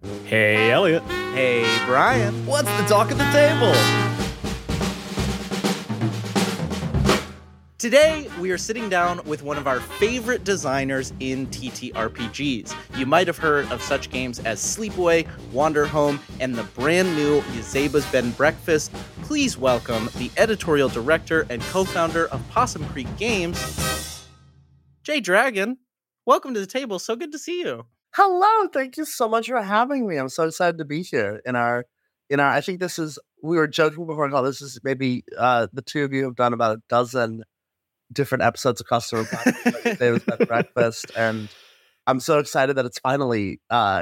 Hey, Elliot. Hey, Brian. What's the talk at the table? Today, we are sitting down with one of our favorite designers in TTRPGs. You might have heard of such games as Sleepaway, Wanderhome, and the brand new Yazeba's Bed and Breakfast. Please welcome the editorial director and co-founder of Possum Creek Games, Jay Dragon. Welcome to the table. So good to see you. Hello, thank you so much for having me. I'm so excited to be here in our I think this is, we were joking before I call this is maybe the two of you have done about a dozen different episodes of Customer Davis Bed Breakfast, and I'm so excited that it's finally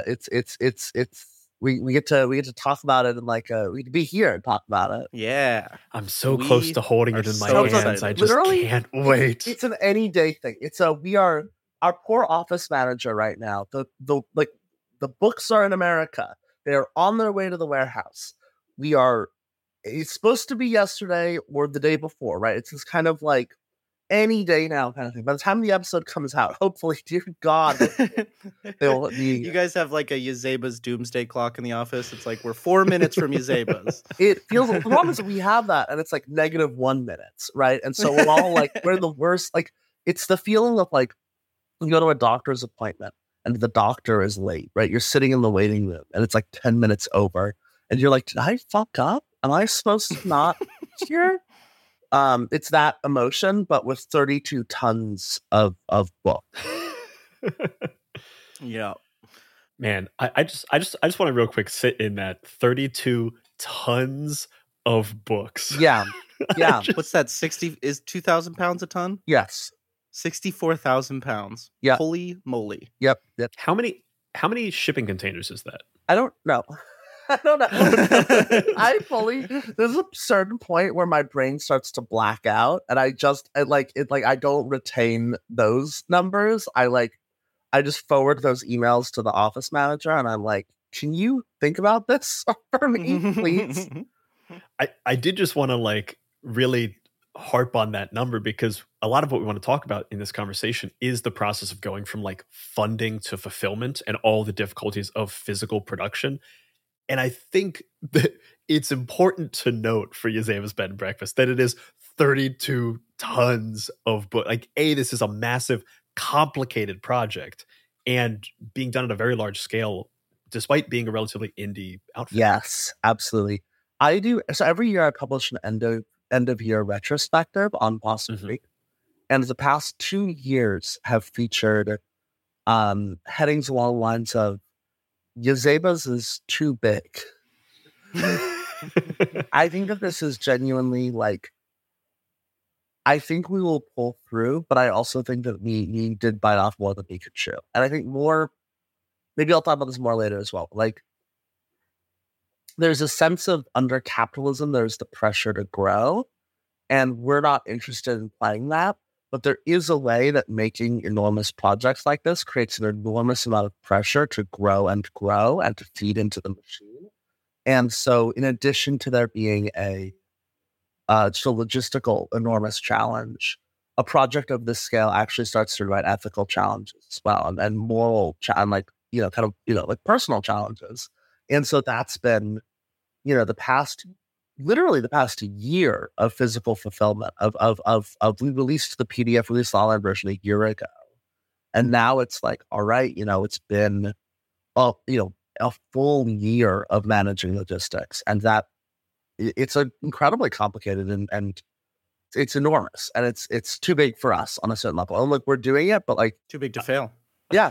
we get to talk about it, and we can be here and talk about it. Yeah. I'm so close to holding it in my hands. excited. I just Literally, can't wait. It's an any day thing. We are our poor office manager right now. The books are in America. They're on their way to the warehouse. It's supposed to be yesterday or the day before, right? It's this kind of like any day now kind of thing. By the time the episode comes out, hopefully, dear God, they'll be. You guys have like a Yazeba's doomsday clock in the office. It's like we're 4 minutes from Yazeba's. It feels, the problem is we have that, and it's like -1 minutes, right? And so we're all like, we're the worst. Like, it's the feeling of like, you go to a doctor's appointment and the doctor is late, right? You're sitting in the waiting room and it's like 10 minutes over and you're like, did I fuck up? Am I supposed to not here? It's that emotion, but with 32 tons of book. Yeah. Man, I just want to real quick sit in that 32 tons of books. Yeah. Yeah. What's that? 60 is 2,000 pounds a ton? Yes. 64,000 pounds. Yeah. Holy moly. Yep. How many shipping containers is that? I don't know. There's a certain point where my brain starts to black out, and I don't retain those numbers. I just forward those emails to the office manager, and I'm like, can you think about this for me, please? I did just want to really harp on that number, because a lot of what we want to talk about in this conversation is the process of going from funding to fulfillment and all the difficulties of physical production. And I think that it's important to note for Yazeba's Bed and Breakfast that it is 32 tons of book. This is a massive, complicated project and being done at a very large scale, despite being a relatively indie outfit. Yes, absolutely. I do. So every year I publish an end of year retrospective on Possum Creek, and the past 2 years have featured headings along the lines of Yazeba's is too big. I think that this is genuinely I think we will pull through, but I also think that we did bite off more than we could chew. And I think maybe I'll talk about this more later as well. There's a sense of under capitalism, there's the pressure to grow, and we're not interested in playing that. But there is a way that making enormous projects like this creates an enormous amount of pressure to grow and to feed into the machine. And so in addition to there being just a logistical enormous challenge, a project of this scale actually starts to write ethical challenges as well, and moral personal challenges. And so that's been, the past year of physical fulfillment we released the PDF, released the online version a year ago. And now it's all right, it's been, a full year of managing logistics, and that it's incredibly complicated and it's enormous, and it's too big for us on a certain level. And look, we're doing it, but too big to fail. Yeah.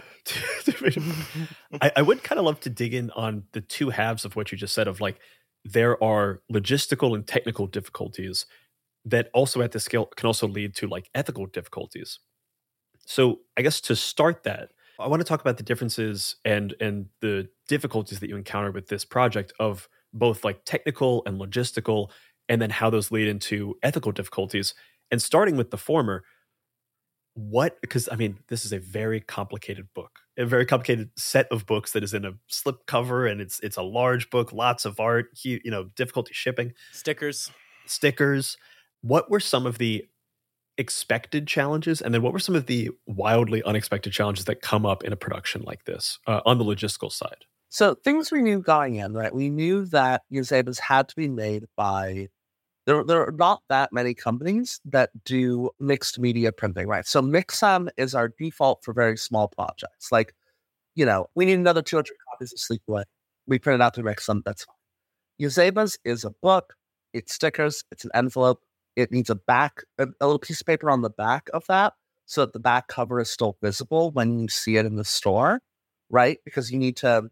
I would kind of love to dig in on the two halves of what you just said of there are logistical and technical difficulties that also at this scale can also lead to ethical difficulties. So I guess to start that, I want to talk about the differences and the difficulties that you encounter with this project of both technical and logistical, and then how those lead into ethical difficulties. And starting with the former, because this is a very complicated book, a very complicated set of books that is in a slip cover, and it's a large book, lots of art, difficulty shipping, stickers. What were some of the expected challenges, and then what were some of the wildly unexpected challenges that come up in a production like this on the logistical side? So things we knew going in, right? We knew that Uzebas had to be made by there are not that many companies that do mixed media printing, right? So Mixam is our default for very small projects. Like, we need another 200 copies of Sleepaway. We print it out through Mixam, that's fine. Uzebas is a book, it's stickers, it's an envelope. It needs a little piece of paper on the back of that so that the back cover is still visible when you see it in the store, right? Because you need to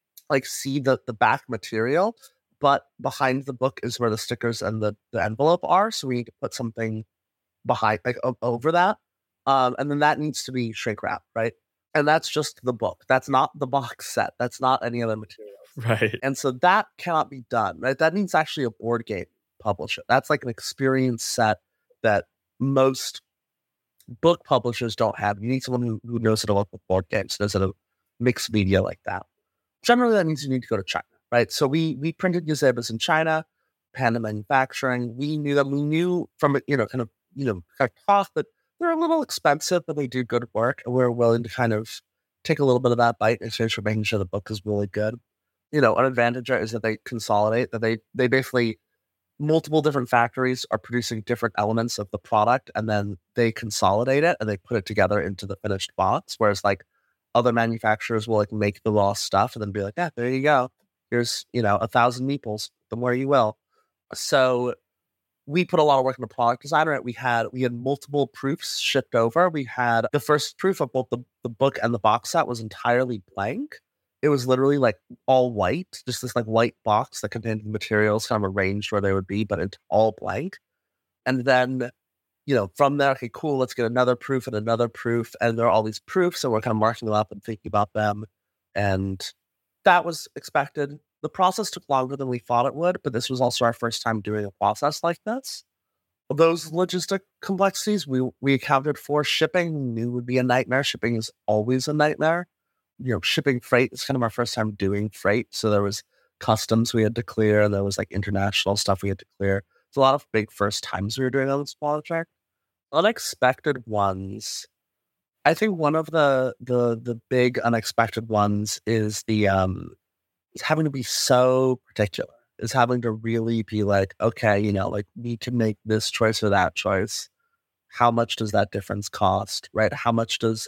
see the back material, but behind the book is where the stickers and the envelope are. So we need to put something behind, over that. And then that needs to be shrink wrap, right? And that's just the book. That's not the box set. That's not any other materials. Right. And so that cannot be done, right? That needs actually a board game publisher. That's like an experience set that most book publishers don't have. You need someone who knows how to work with board games, knows how to mix media like that. Generally, that means you need to go to China, right? So we printed Uzebas in China, Panda Manufacturing. We knew from it, kind of talk that they're a little expensive, but they do good work, and we're willing to kind of take a little bit of that bite in exchange for making sure the book is really good. An advantage is that they consolidate, that they basically multiple different factories are producing different elements of the product, and then they consolidate it and they put it together into the finished box. Whereas other manufacturers will make the raw stuff and then be like, yeah, there you go. Here's 1,000 meeples. Them where you will. So we put a lot of work into product design. Right? We had multiple proofs shipped over. We had the first proof of both the book and the box set was entirely blank. It was literally all white, just this white box that contained the materials kind of arranged where they would be, but it's all blank. And then, from there, okay, cool, let's get another proof and another proof. And there are all these proofs, and we're kind of marking them up and thinking about them. And that was expected. The process took longer than we thought it would, but this was also our first time doing a process like this. Those logistic complexities we accounted for. Shipping knew would be a nightmare. Shipping is always a nightmare. Shipping freight is kind of our first time doing freight. So there was customs we had to clear, and there was international stuff we had to clear. It's a lot of big first times we were doing on this project. Unexpected ones. I think one of the big unexpected ones is is having to be so particular. Is having to really be okay, we can make this choice or that choice. How much does that difference cost, right? How much does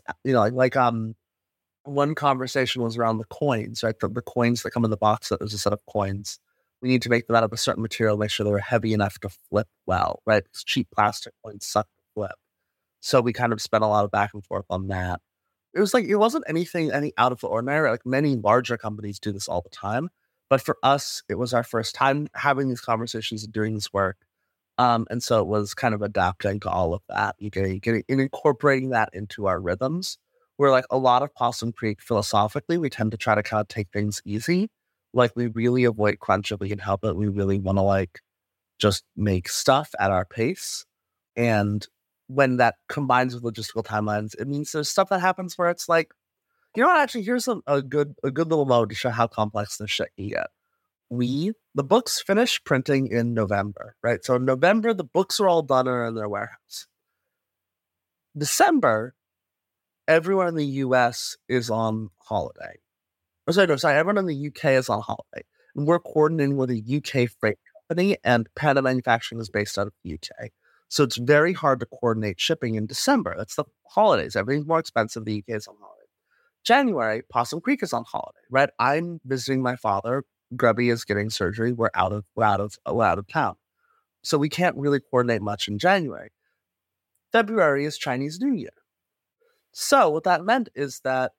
one conversation was around the coins, right? The coins that come in the box, that there's a set of coins. We need to make them out of a certain material, make sure they're heavy enough to flip well, right? Because cheap plastic coins suck to flip. So we kind of spent a lot of back and forth on that. It was it wasn't any out of the ordinary. Many larger companies do this all the time. But for us, it was our first time having these conversations and doing this work. And so it was kind of adapting to all of that, getting incorporating that into our rhythms. Where a lot of Possum Creek, philosophically, we tend to try to kind of take things easy. We really avoid crunch if we can help it. We really want to just make stuff at our pace. And when that combines with logistical timelines, it means there's stuff that happens where it's actually, here's a good little mode to show how complex this shit can get. The books finished printing in November, right? So in November, the books are all done and are in their warehouse. December, everyone in the US is on holiday. Everyone in the UK is on holiday. And we're coordinating with a UK freight company, and Panda Manufacturing is based out of the UK. So it's very hard to coordinate shipping in December. That's the holidays. Everything's more expensive. The UK is on holiday. January, Possum Creek is on holiday, right? I'm visiting my father. Grubby is getting surgery. We're out of town. So we can't really coordinate much in January. February is Chinese New Year. So what that meant is that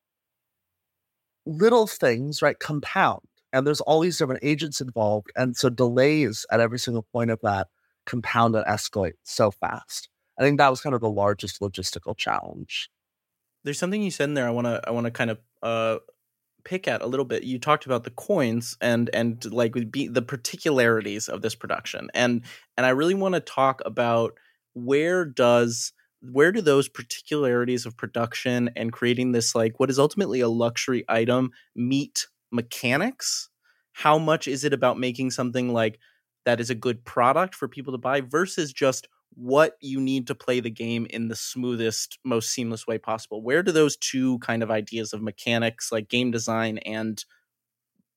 little things, right, compound. And there's all these different agents involved. And so delays at every single point of that compound and escalate so fast. I think that was kind of the largest logistical challenge. There's something you said in there I want to kind of pick at a little bit. You talked about the coins and the particularities of this production. And I really want to talk about where do those particularities of production and creating this what is ultimately a luxury item meet mechanics? How much is it about making something that is a good product for people to buy versus just what you need to play the game in the smoothest, most seamless way possible? Where do those two kind of ideas of mechanics, game design and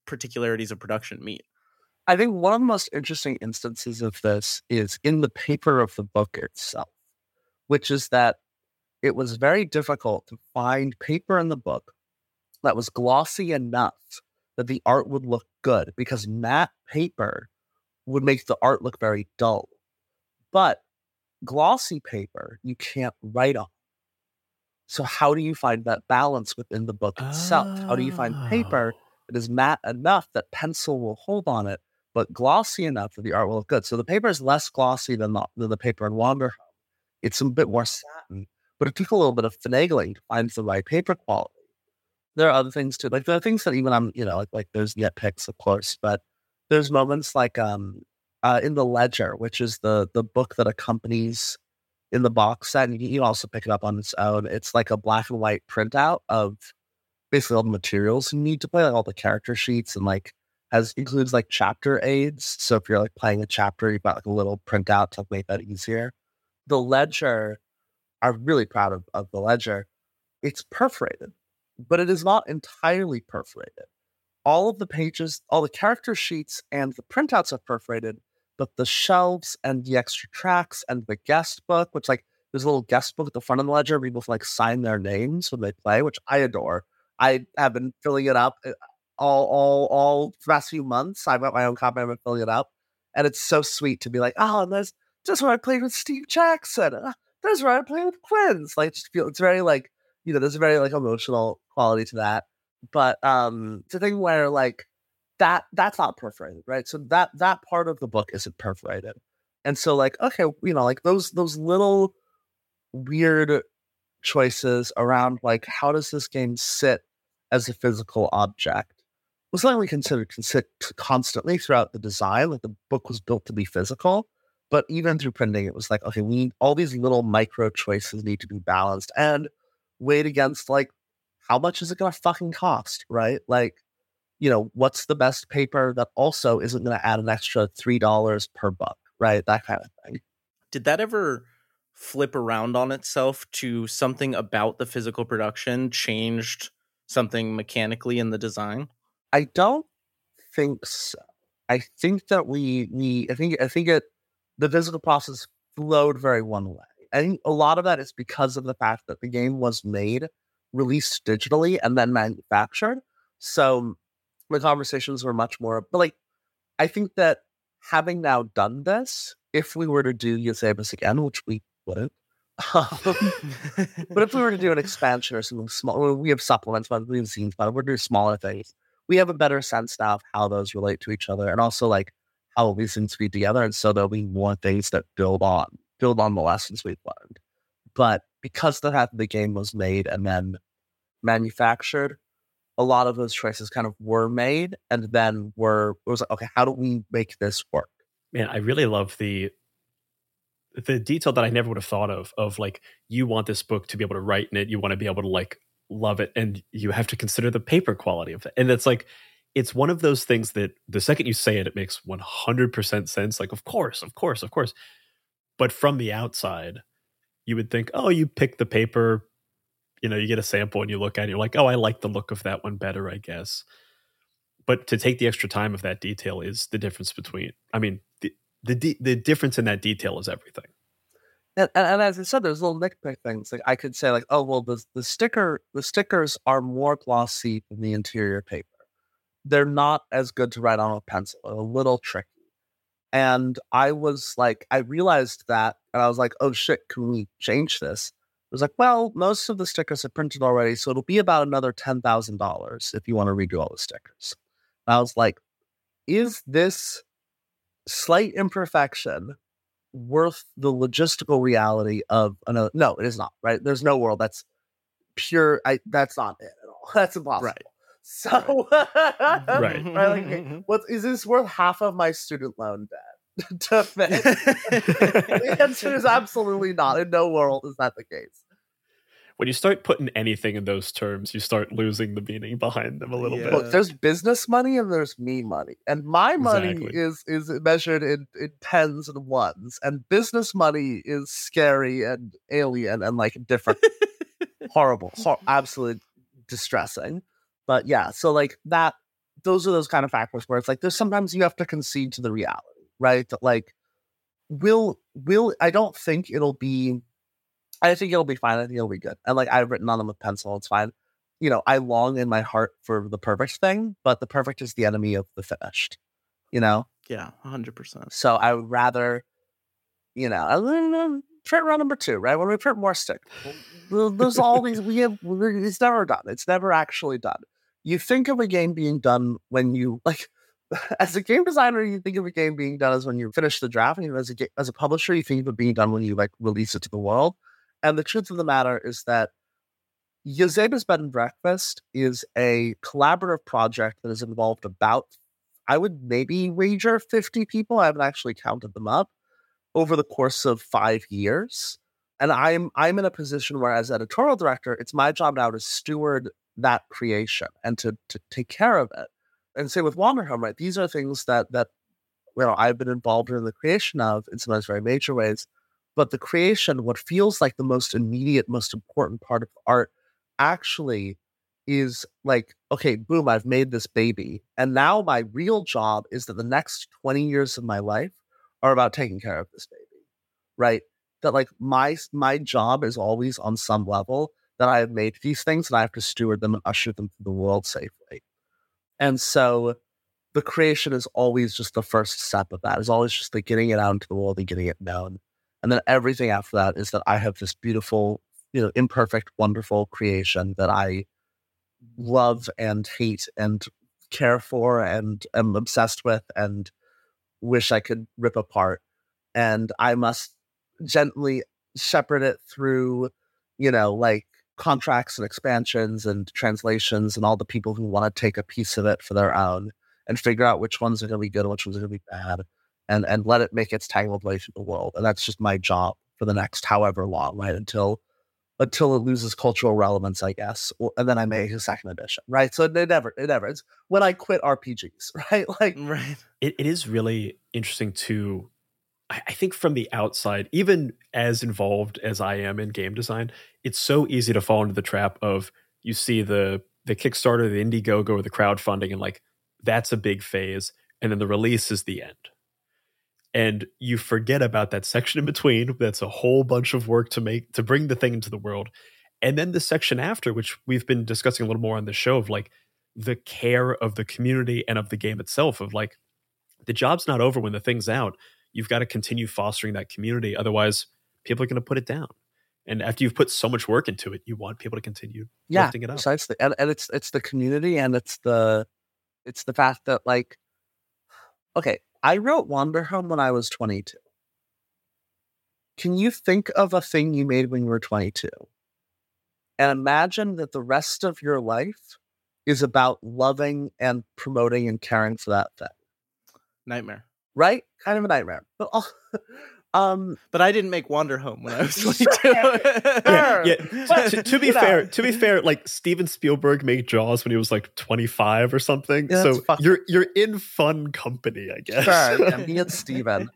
particularities of production meet? I think one of the most interesting instances of this is in the paper of the book itself, which is that it was very difficult to find paper in the book that was glossy enough that the art would look good, because matte paper would make the art look very dull. But glossy paper, you can't write on. So how do you find that balance within the book itself? How do you find paper that is matte enough that pencil will hold on it, but glossy enough that the art will look good? So the paper is less glossy than the paper in Wanderhome. It's a bit more satin, but it took a little bit of finagling to find the right paper quality. There are other things too. Like there are things that even I'm, like there's nitpicks, of course, but there's moments like in the Ledger, which is the book that accompanies in the box set, and you can also pick it up on its own. It's like a black and white printout of basically all the materials you need to play, like all the character sheets, and like includes like chapter aids. So if you're like playing a chapter, you've got like a little printout to make that easier. The Ledger, I'm really proud of the Ledger. It's perforated, but it is not entirely perforated. All of the pages, all the character sheets and the printouts are perforated, but the shelves and the extra tracks and the guest book, which like there's a little guest book at the front of the Ledger where people can like sign their names when they play, which I adore. I have been filling it up all the past few months. I've got my own copy. I've been filling it up, and it's so sweet to be like, oh, and there's just where I played with Steve Jackson. There's where I played with Quinns. Like, just feel it's very like, there's a very like emotional quality to that. But it's a thing where like that's not perforated, right? So that part of the book isn't perforated, and so like okay, like those little weird choices around like how does this game sit as a physical object was something we considered constantly throughout the design. Like the book was built to be physical, but even through printing, it was like okay, we need all these little micro choices need to be balanced and weighed against like how much is it going to fucking cost, right? Like, what's the best paper that also isn't going to add an extra $3 per book, right? That kind of thing. Did that ever flip around on itself to something about the physical production changed something mechanically in the design? I don't think so. I think that the physical process flowed very one way. I think a lot of that is because of the fact that the game was released digitally and then manufactured. So the conversations were much more, but like, I think that having now done this, if we were to do Eusebus again, which we wouldn't, but if we were to do an expansion or something small, we have supplements, but we have scenes, but we're doing smaller things. We have a better sense now of how those relate to each other and also like how these things feed together. And so there'll be more things that build on the lessons we've learned. But because the game was made and then manufactured, a lot of those choices kind of were made and then it was like, okay, how do we make this work? Man, I really love the detail that I never would have thought of like, you want this book to be able to write in it, you want to be able to like love it, and you have to consider the paper quality of it. And it's like, it's one of those things that the second you say it, it makes 100% sense. Like, of course. But from the outside, you would think, oh, you pick the paper, you get a sample and you look at it, and you're like, oh, I like the look of that one better, I guess. But to take the extra time of that detail is the difference between, I mean, the difference in that detail is everything. And as I said, there's little nitpick things. Like I could say, like, oh, well, the stickers are more glossy than the interior paper. They're not as good to write on with pencil. They're a little tricky. And I was like, I realized that, and I was like, oh shit, can we change this? It was like, well, most of the stickers are printed already, so it'll be about another $10,000 if you want to redo all the stickers. And I was like, is this slight imperfection worth the logistical reality of another? No, it is not, right? There's no world that's pure. That's not it at all. That's impossible. Right. So, right. Like, what is this worth? Half of my student loan debt to fit? The answer is absolutely not. In no world is that the case. When you start putting anything in those terms, you start losing the meaning behind them a little bit. Look, there's business money and there's me money, and my money is measured in tens and ones, and business money is scary and alien and like different, horrible, absolutely distressing. But yeah, so like that those are those kind of factors where it's like there's sometimes you have to concede to the reality, right? That like I don't think it'll be. I think it'll be fine. I think it'll be good. And like I've written on them with pencil. It's fine. I long in my heart for the perfect thing, but the perfect is the enemy of the finished. Yeah, 100%. So I would rather, print run number 2, right? When we print more stick, there's all these. It's never done. It's never actually done. You think of a game being done when you like. As a game designer, you think of a game being done as when you finish the draft, and as a publisher, you think of it being done when you like release it to the world. And the truth of the matter is that Yazeba's Bed and Breakfast is a collaborative project that has involved about, I would maybe wager 50 people. I haven't actually counted them up over the course of 5 years. And I'm in a position where, as editorial director, it's my job now to steward that creation and to take care of it. And say with Wanderhome, right? These are things that I've been involved in the creation of in sometimes very major ways. But the creation, what feels like the most immediate, most important part of art, actually is like, okay, boom, I've made this baby. And now my real job is that the next 20 years of my life are about taking care of this baby, right? That like my job is always on some level that I have made these things and I have to steward them and usher them through the world safely. And so the creation is always just the first step of that. It's always just like getting it out into the world and getting it known. And then everything after that is that I have this beautiful, imperfect, wonderful creation that I love and hate and care for and am obsessed with and wish I could rip apart. And I must gently shepherd it through, like contracts and expansions and translations and all the people who want to take a piece of it for their own and figure out which ones are going to be good and which ones are going to be bad and let it make its tangled way through the world. And that's just my job for the next however long, right? Until it loses cultural relevance, I guess. And then I make a second edition, right? So it never, it's when I quit RPGs, right? Like, right. It is really interesting to, I think from the outside, even as involved as I am in game design, it's so easy to fall into the trap of you see the Kickstarter, the Indiegogo, or the crowdfunding, and like that's a big phase, and then the release is the end. And you forget about that section in between. That's a whole bunch of work to bring the thing into the world. And then the section after, which we've been discussing a little more on the show, of like the care of the community and of the game itself, of like the job's not over when the thing's out. You've got to continue fostering that community. Otherwise, people are going to put it down. And after you've put so much work into it, you want people to continue lifting it up. Precisely. And it's the community, and it's the fact that like, okay, I wrote Wanderhome when I was 22. Can you think of a thing you made when you were 22? And imagine that the rest of your life is about loving and promoting and caring for that thing. Nightmare. Right? Kind of a nightmare. But but I didn't make Wanderhome when I was 22. To be fair, like Steven Spielberg made Jaws when he was like 25 or something. Yeah, so you're in fun company, I guess. Sure, yeah, me and Steven.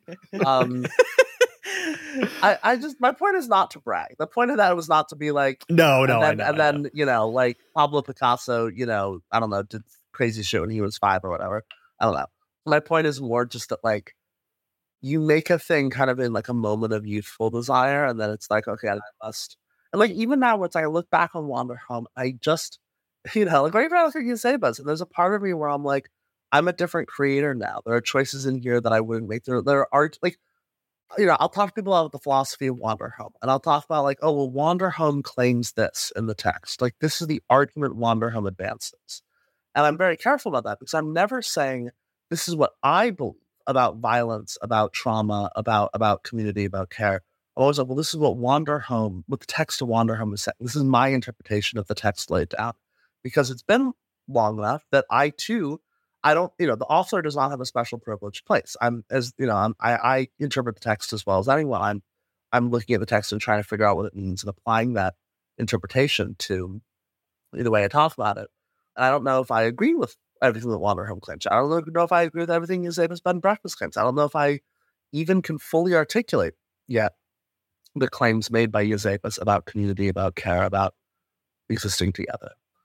I just, my point is not to brag. The point of that was not to be like, no, and then like Pablo Picasso, I don't know, did crazy shit when he was 5 or whatever. I don't know. My point is more just that like you make a thing kind of in like a moment of youthful desire, and then it's like, okay, I must. And like even now, once I look back on Wanderhome, I just, like right now, like you say, Buzz, and there's a part of me where I'm like, I'm a different creator now. There are choices in here that I wouldn't make. There are like, I'll talk to people about the philosophy of Wanderhome, and I'll talk about like, oh, well, Wanderhome claims this in the text. Like this is the argument Wanderhome advances, and I'm very careful about that because I'm never saying this is what I believe about violence, about trauma, about community, about care. I'm always like, well, this is what Wanderhome, what the text of Wanderhome is saying. This is my interpretation of the text laid down, because it's been long enough that I too, I don't, the author does not have a special privileged place. I interpret the text as well as anyone. I'm looking at the text and trying to figure out what it means and applying that interpretation to the way I talk about it. And I don't know if I agree with everything that Wanderhome claims. I don't know if I agree with everything Yazeba's Bed and Breakfast claims. I don't know if I even can fully articulate yet the claims made by Yazeba's about community, about care, about existing together.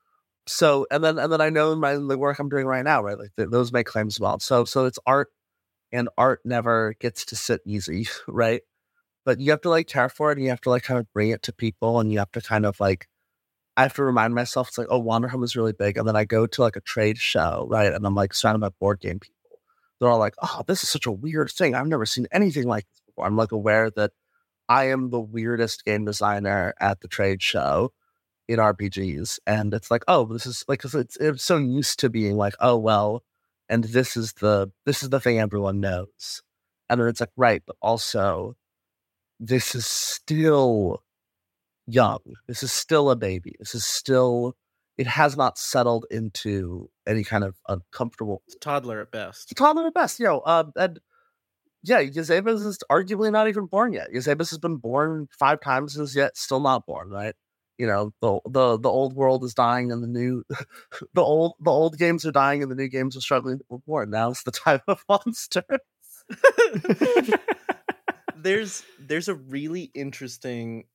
So and then I know in the work I'm doing right now, right? Like those make claims well. So it's art, and art never gets to sit easy, right? But you have to like care for it, and you have to like kind of bring it to people, and you have to kind of like I have to remind myself, it's like, oh, Wanderhome is really big. And then I go to like a trade show, right? And I'm like surrounded by board game people. They're all like, oh, this is such a weird thing. I've never seen anything like this before. I'm like aware that I am the weirdest game designer at the trade show in RPGs. And it's like, oh, this is like, 'cause it's so used to being like, oh, well, and this is the thing everyone knows. And then it's like, right, but also this is still young. This is still a baby. This is still, it has not settled into any kind of uncomfortable. It's a toddler at best. Toddler at best, and yeah, Eusebes is arguably not even born yet. Eusebes has been born 5 times and is yet still not born, right? You know, the old world is dying and the new, the old games are dying and the new games are struggling to be born. Now's the time of monsters. There's a really interesting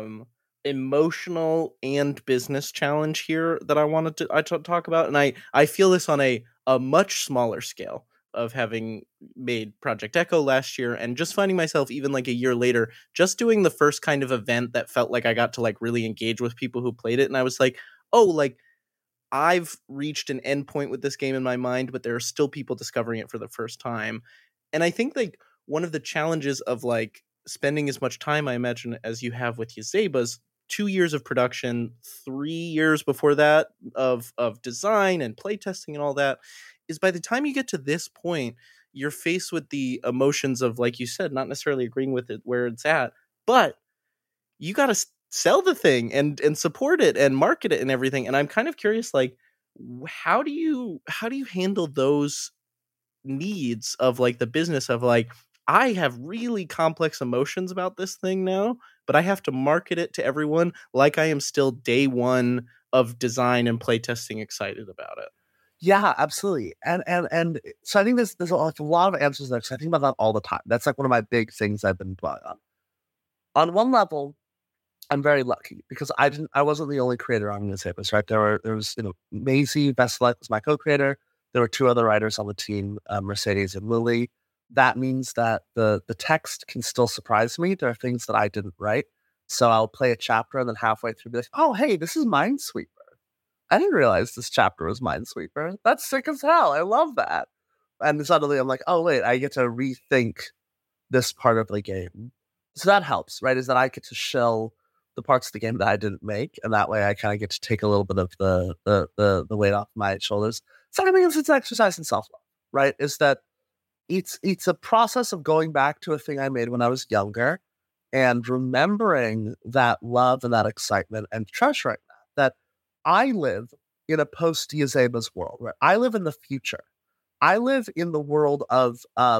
emotional and business challenge here that I wanted to talk about, and I feel this on a much smaller scale of having made Project Echo last year, and just finding myself even like a year later just doing the first kind of event that felt like I got to like really engage with people who played it, and I was like, oh, like I've reached an endpoint with this game in my mind, but there are still people discovering it for the first time. And I think like one of the challenges of like spending as much time, I imagine, as you have with Eusebes, 2 years of production, 3 years before that of design and playtesting and all that, is by the time you get to this point, you're faced with the emotions of, like you said, not necessarily agreeing with it where it's at, but you got to sell the thing and support it and market it and everything. And I'm kind of curious, like, how do you handle those needs of like the business of like, I have really complex emotions about this thing now, but I have to market it to everyone like I am still day one of design and playtesting excited about it. Yeah, absolutely. And so I think there's like a lot of answers there because I think about that all the time. That's like one of my big things I've been dwelling on. On one level, I'm very lucky because I wasn't the only creator on Eusebes, right? There was Maisie Veselak was my co-creator. There were 2 other writers on the team, Mercedes and Lily. That means that the text can still surprise me. There are things that I didn't write. So I'll play a chapter and then halfway through be like, oh, hey, this is Minesweeper. I didn't realize this chapter was Minesweeper. That's sick as hell. I love that. And suddenly I'm like, oh, wait, I get to rethink this part of the game. So that helps, right? Is that I get to shell the parts of the game that I didn't make. And that way I kind of get to take a little bit of the weight off my shoulders. Second thing is it's an exercise in self-love, right? Is that it's a process of going back to a thing I made when I was younger and remembering that love and that excitement and treasuring that I live in a post-Eusebes world, right? I live in the future. I live in the world of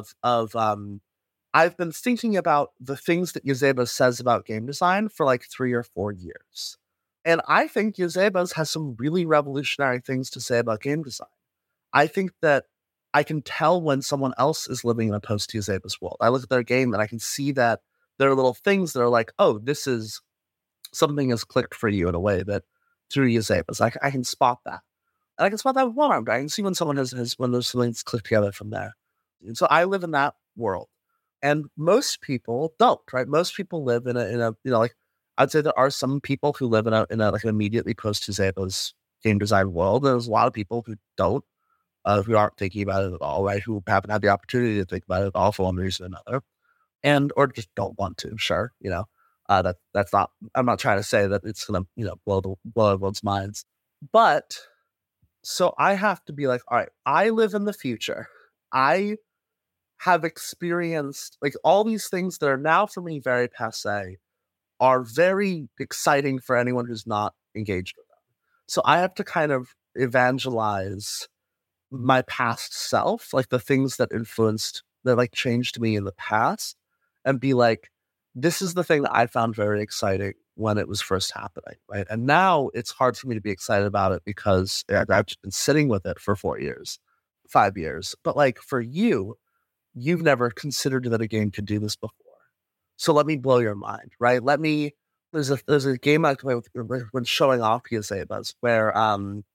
I've been thinking about the things that Eusebes says about game design for like 3 or 4 years. And I think Eusebes has some really revolutionary things to say about game design. I think that I can tell when someone else is living in a post-Eusebes world. I look at their game and I can see that there are little things that are like, oh, this is something has clicked for you in a way that through Eusebes. I can spot that. And I can spot that with One-Armed. I can see when someone when there's something that's clicked together from there. And so I live in that world. And most people don't, right? Most people live in a like, I'd say there are some people who live in a like an immediately post-Eusebes game design world. There's a lot of people who don't, who aren't thinking about it at all, right? Who haven't had the opportunity to think about it at all for one reason or another. Or just don't want to, sure, that's not, I'm not trying to say that it's going to, blow everyone's minds. But so I have to be like, all right, I live in the future. I have experienced like all these things that are now for me very passe are very exciting for anyone who's not engaged with them. So I have to kind of evangelize my past self, like the things that like changed me in the past, and be like, this is the thing that I found very exciting when it was first happening, right? And now it's hard for me to be excited about it because I've just been sitting with it for 4 years, 5 years. But like for you've never considered that a game could do this before. So let me blow your mind, right? There's a game I play with when showing off Eusebes where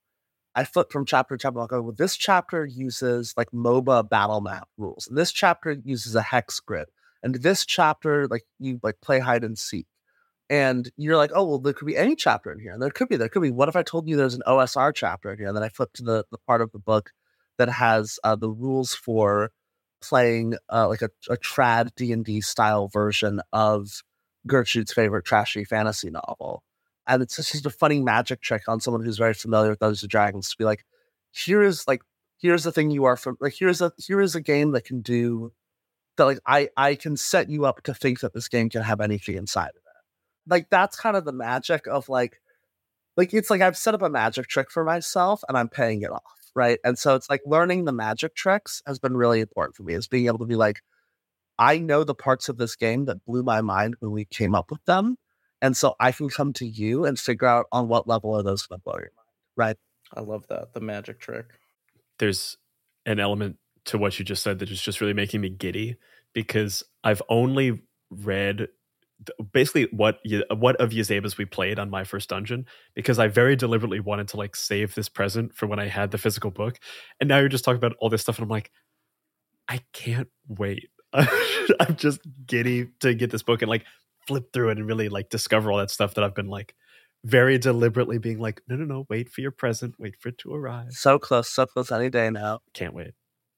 I flip from chapter to chapter. I'll go, well, this chapter uses like MOBA battle map rules. And this chapter uses a hex grid. And this chapter, like you like play hide and seek. And you're like, oh, well, there could be any chapter in here. And there could be. What if I told you there's an OSR chapter in here? And then I flip to the part of the book that has the rules for playing like a trad D&D style version of Gertrude's favorite trashy fantasy novel. And it's just a funny magic trick on someone who's very familiar with Dungeons and Dragons to be like, here's the thing you are from, like, here is a game that can do that. Like, I can set you up to think that this game can have anything inside of it. Like, that's kind of the magic of like, it's like I've set up a magic trick for myself and I'm paying it off. Right. And so it's like learning the magic tricks has been really important for me, is being able to be like, I know the parts of this game that blew my mind when we came up with them. And so I can come to you and figure out on what level are those going to blow your mind. Right. I love that. The magic trick. There's an element to what you just said that is just really making me giddy, because I've only read basically what of Yazeba's we played on my first dungeon, because I very deliberately wanted to like save this present for when I had the physical book. And now you're just talking about all this stuff and I'm like, I can't wait. I'm just giddy to get this book and like flip through it and really like discover all that stuff that I've been like very deliberately being like, no, wait for your present, wait for it to arrive. So close any day now. Can't wait.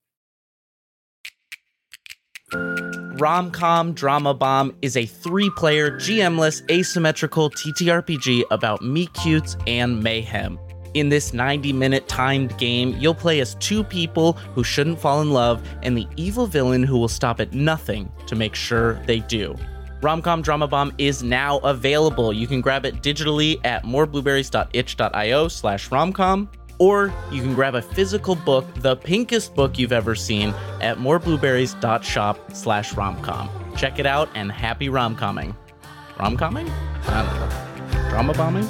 Rom-Com Drama Bomb is a 3-player, GM-less, asymmetrical TTRPG about meet-cutes and mayhem. In this 90-minute timed game, you'll play as 2 people who shouldn't fall in love and the evil villain who will stop at nothing to make sure they do. Rom-Com Drama Bomb is now available. You can grab it digitally at moreblueberries.itch.io/romcom. Or you can grab a physical book, the pinkest book you've ever seen, at moreblueberries.shop/romcom. Check it out and happy romcomming. Romcomming? I don't know. Drama bombing?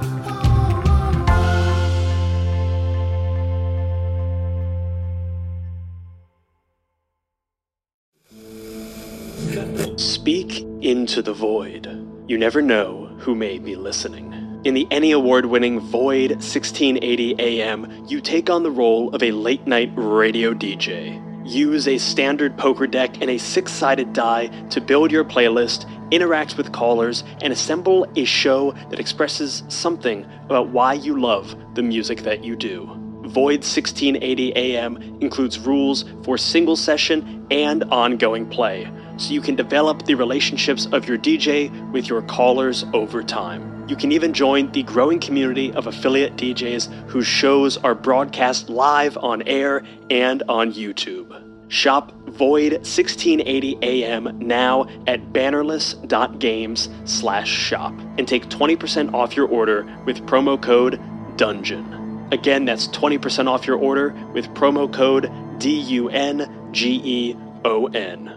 Speak into the void. You never know who may be listening. In the Emmy Award-winning Void 1680 AM, you take on the role of a late-night radio DJ. Use a standard poker deck and a 6-sided die to build your playlist, interact with callers, and assemble a show that expresses something about why you love the music that you do. Void 1680 AM includes rules for single session and ongoing play, so you can develop the relationships of your DJ with your callers over time. You can even join the growing community of affiliate DJs whose shows are broadcast live on air and on YouTube. Shop Void 1680 AM now at bannerless.games/shop and take 20% off your order with promo code DUNGEON. Again, that's 20% off your order with promo code DUNGEON.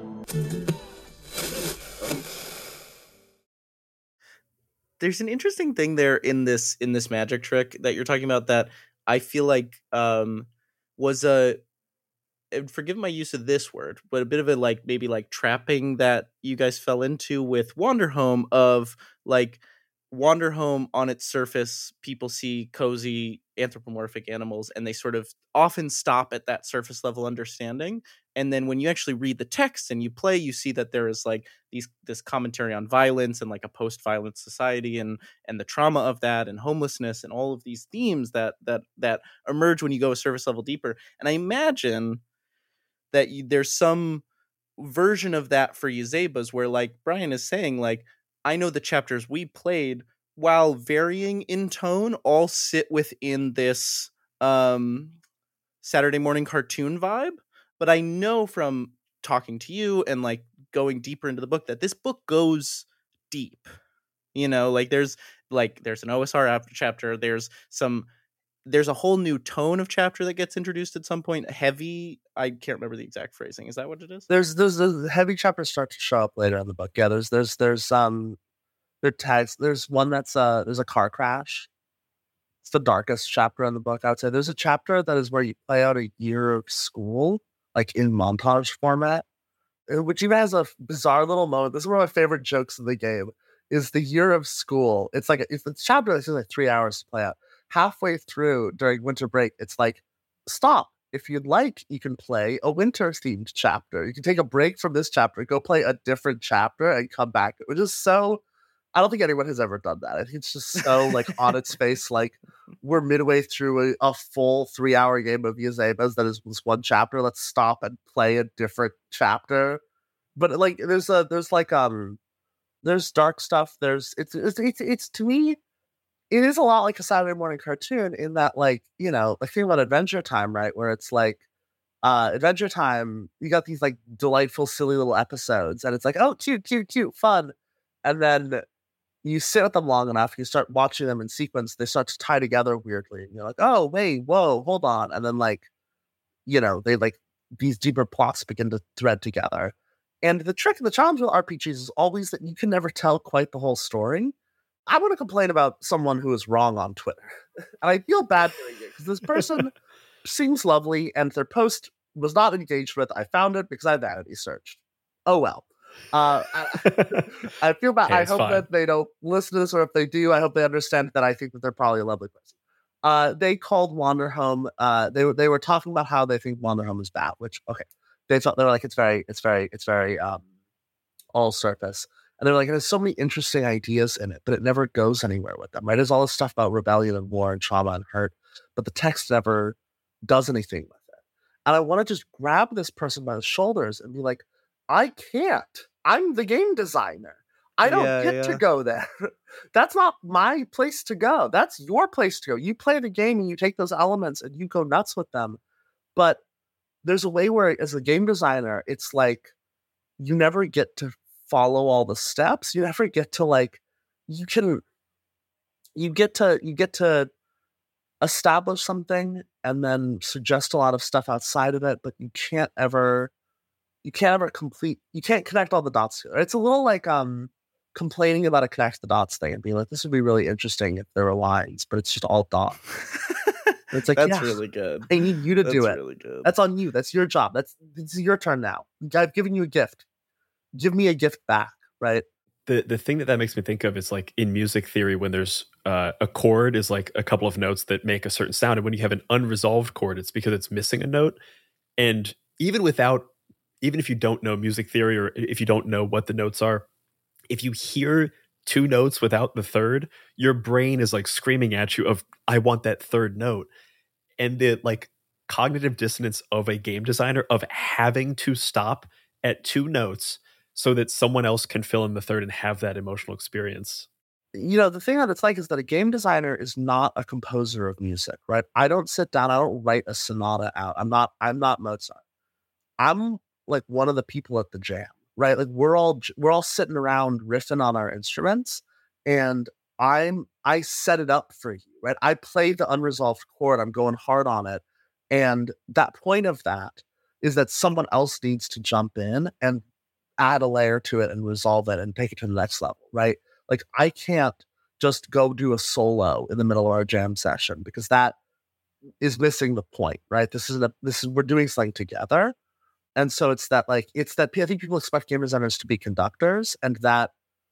There's an interesting thing there in this magic trick that you're talking about that I feel like was a, and forgive my use of this word, but a bit of a like maybe like trapping that you guys fell into with Wanderhome, of like Wanderhome on its surface, people see cozy anthropomorphic animals and they sort of often stop at that surface level understanding. And then when you actually read the text and you play, you see that there is like this commentary on violence and like a post-violence society and the trauma of that and homelessness and all of these themes that emerge when you go a surface level deeper. And I imagine that there's some version of that for Yazeba's where, like Brian is saying, like, I know the chapters we played, while varying in tone, all sit within this Saturday morning cartoon vibe. But I know from talking to you and like going deeper into the book that this book goes deep. You know, like there's an OSR after chapter. There's a whole new tone of chapter that gets introduced at some point. Heavy. I can't remember the exact phrasing. Is that what it is? There's the heavy chapters start to show up later in the book. Yeah, there's tags. There's one that's there's a car crash. It's the darkest chapter in the book, I would say. There's a chapter that is where you play out a year of school, like in montage format, which even has a bizarre little moment. This is one of my favorite jokes in the game, is the year of school. It's a chapter that's like 3 hours to play out. halfway through during winter break, it's like, stop. If you'd like, you can play a winter-themed chapter. You can take a break from this chapter, go play a different chapter, and come back. Which is so... I don't think anyone has ever done that. I think it's just so, like, on its face, like, we're midway through a full 3-hour game of Yazeba's that is this one chapter. Let's stop and play a different chapter. But, like, there's dark stuff. It's to me, it is a lot like a Saturday morning cartoon in that, like, you know, like, think about Adventure Time, right? Where it's like, Adventure Time, you got these, like, delightful, silly little episodes, and it's like, oh, cute, fun. And then you sit with them long enough, you start watching them in sequence, they start to tie together weirdly. And you're like, oh, wait, whoa, hold on. And then, like, you know, they, like, these deeper plots begin to thread together. And the trick and the challenge with RPGs is always that you can never tell quite the whole story. I want to complain about someone who is wrong on Twitter. And I feel bad doing it because this person seems lovely and their post was not engaged with. I found it because I vanity searched. Oh, well. I feel bad. Hey, I hope fine. that they don't listen to this, or if they do, I hope they understand that I think that they're probably a lovely person. They called Wanderhome. They were talking about how they think Wanderhome is bad, which, okay, they were like, it's very all surface, and they're like, there's so many interesting ideas in it, but it never goes anywhere with them. Right? There's all this stuff about rebellion and war and trauma and hurt, but the text never does anything with it. And I want to just grab this person by the shoulders and be like, I can't. I'm the game designer. I don't get to go there. That's not my place to go. That's your place to go. You play the game and you take those elements and you go nuts with them. But there's a way where, as a game designer, it's like you never get to follow all the steps. You never get to, like, you get to establish something and then suggest a lot of stuff outside of it, but you can't ever connect all the dots together. It's a little like complaining about a connect the dots thing and being like, this would be really interesting if there were lines, but it's just all dots. It's like, That's really good. I need you to do it. That's really good. That's on you. That's your job. It's your turn now. I've given you a gift. Give me a gift back, right? The thing that makes me think of is, like, in music theory, when there's a chord is like a couple of notes that make a certain sound, and when you have an unresolved chord, it's because it's missing a note. And even if you don't know music theory, or if you don't know what the notes are, if you hear two notes without the third, your brain is, like, screaming at you of, I want that third note. And the, like, cognitive dissonance of a game designer of having to stop at two notes so that someone else can fill in the third and have that emotional experience. You know, the thing that it's like is that a game designer is not a composer of music, right? I don't sit down, I don't write a sonata out. I'm not Mozart. I'm like one of the people at the jam, right? Like we're all sitting around riffing on our instruments, and I set it up for you, right? I play the unresolved chord, I'm going hard on it, and that point of that is that someone else needs to jump in and add a layer to it and resolve it and take it to the next level, right? Like I can't just go do a solo in the middle of our jam session because that is missing the point, right? We're doing something together. And so it's that I think people expect game designers to be conductors, and that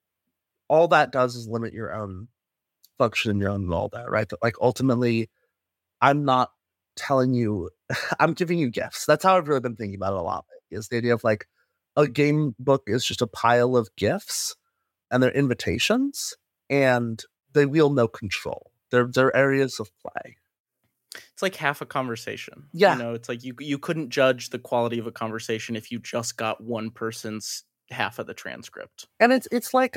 all that does is limit your own function and your own all that, right? That, like, ultimately, I'm not telling you, I'm giving you gifts. That's how I've really been thinking about it a lot. Is the idea of, like, a game book is just a pile of gifts, and they're invitations, and they wield no control. They're areas of play. It's like half a conversation. Yeah. You know, it's like you couldn't judge the quality of a conversation if you just got one person's half of the transcript. And it's like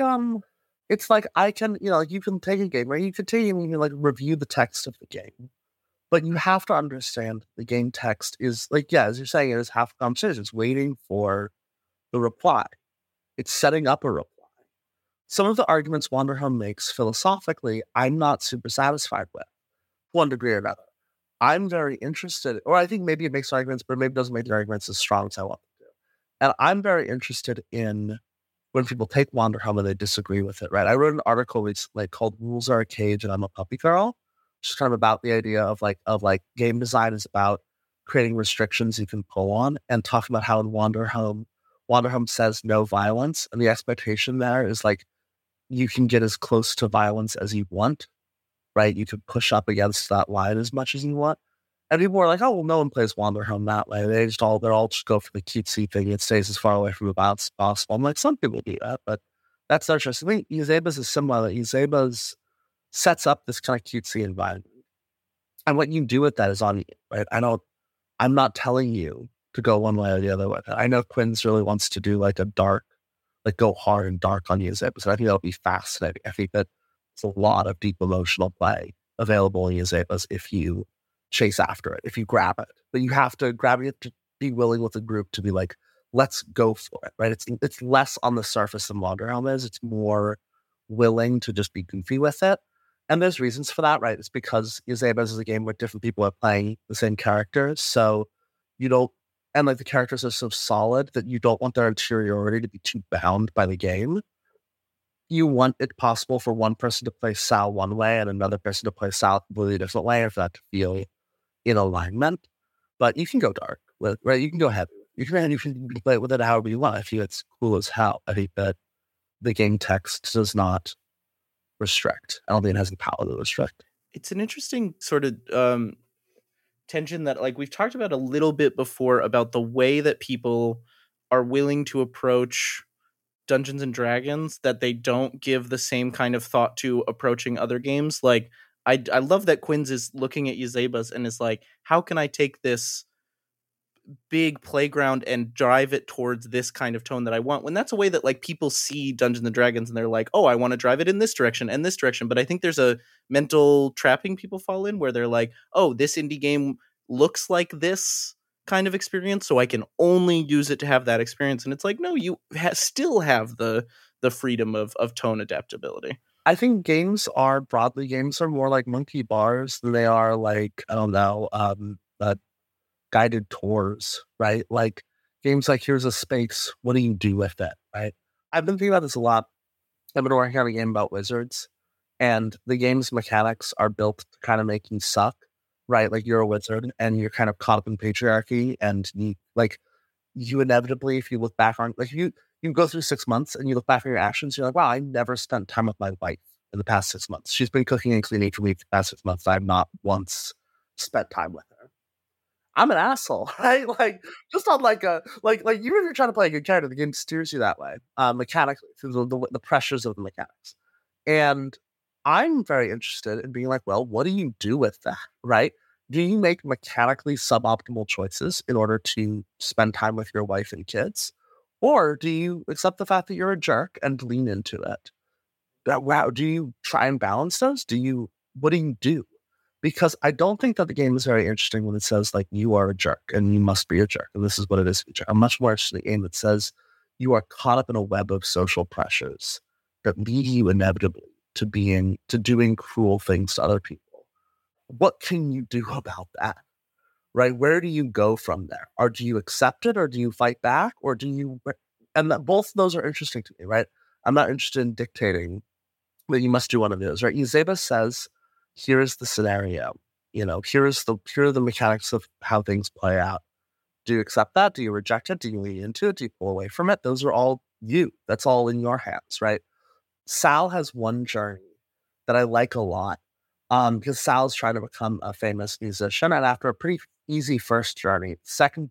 I can, you know, like you can take a game, or you could take and you can, like, review the text of the game. But you have to understand the game text is, like, yeah, as you're saying, it is half a conversation. It's waiting for the reply. It's setting up a reply. Some of the arguments Wanderhome makes philosophically, I'm not super satisfied with, one degree or another. I'm very interested, or I think maybe it makes arguments, but maybe it doesn't make the arguments as strong as I want them to. And I'm very interested in when people take Wanderhome and they disagree with it, right? I wrote an article recently called Rules Are a Cage and I'm a Puppy Girl, which is kind of about the idea of game design is about creating restrictions you can pull on, and talking about how in Wanderhome says no violence, and the expectation there is, like, you can get as close to violence as you want, right? You could push up against that line as much as you want. And people were like, oh, well, no one plays Wanderhome that way. They're all just go for the cutesy thing. It stays as far away from the bounce as possible. I'm like, some people do that, but that's not interesting. I think Eusebes is similar. Eusebes sets up this kind of cutesy environment. And what you do with that is on you, right? I'm not telling you to go one way or the other with it. I know Quinns really wants to do like a dark, like go hard and dark on Eusebes. And I think that'll be fascinating. I think that there's a lot of deep emotional play available in Eusebes if you chase after it, if you grab it. But you have to grab it to be willing with a group to be like, let's go for it, right? It's less on the surface than Wanderhome is. It's more willing to just be goofy with it. And there's reasons for that, right? It's because Eusebes is a game where different people are playing the same characters. So you don't, and like the characters are so solid that you don't want their interiority to be too bound by the game. You want it possible for one person to play Sal one way and another person to play Sal a completely different way, and for that to feel in alignment. But you can go dark, right? You can go heavy. You can play with it however you want. I think it's cool as hell. I think that the game text does not restrict. I don't think it has the power to restrict. It's an interesting sort of tension that, like, we've talked about a little bit before about the way that people are willing to approach Dungeons and Dragons, that they don't give the same kind of thought to approaching other games. Like, I love that Quinns is looking at Eusebes and is like, how can I take this big playground and drive it towards this kind of tone that I want, when that's a way that like people see Dungeons and Dragons and they're like, oh, I want to drive it in this direction and this direction. But I think there's a mental trapping people fall in where they're like, oh, this indie game looks like this kind of experience, so I can only use it to have that experience. And it's like, no, you still have the freedom of tone adaptability. I think games are more like monkey bars than they are like, I don't know, guided tours, right? Like games like here's a space, what do you do with it, right? I've been thinking about this a lot. I've been working on a game about wizards, and the game's mechanics are built to kind of make you suck, right? Like you're a wizard and you're kind of caught up in patriarchy, and you inevitably, if you look back on, like you go through 6 months and you look back on your actions, you're like, wow, I never spent time with my wife in the past 6 months. She's been cooking and cleaning for me for the past 6 months. I've not once spent time with her. I'm an asshole, right? Like just on like even if you're trying to play a good character, the game steers you that way, mechanically through the pressures of the mechanics. And I'm very interested in being like, well, what do you do with that, right? Do you make mechanically suboptimal choices in order to spend time with your wife and kids? Or do you accept the fact that you're a jerk and lean into it? Wow, do you try and balance those? What do you do? Because I don't think that the game is very interesting when it says, like, you are a jerk and you must be a jerk, and this is what it is. I'm much more interested in a game that says you are caught up in a web of social pressures that lead you inevitably to doing cruel things to other people. What can you do about that? Right? Where do you go from there? Or do you accept it, or do you fight back, or do you? And both of those are interesting to me, right? I'm not interested in dictating that you must do one of those, right? Eusebes says, here is the scenario. Here are the mechanics of how things play out. Do you accept that? Do you reject it? Do you lean into it? Do you pull away from it? Those are all you. That's all in your hands, right? Sal has one journey that I like a lot, because Sal's trying to become a famous musician, and after a pretty easy first journey, second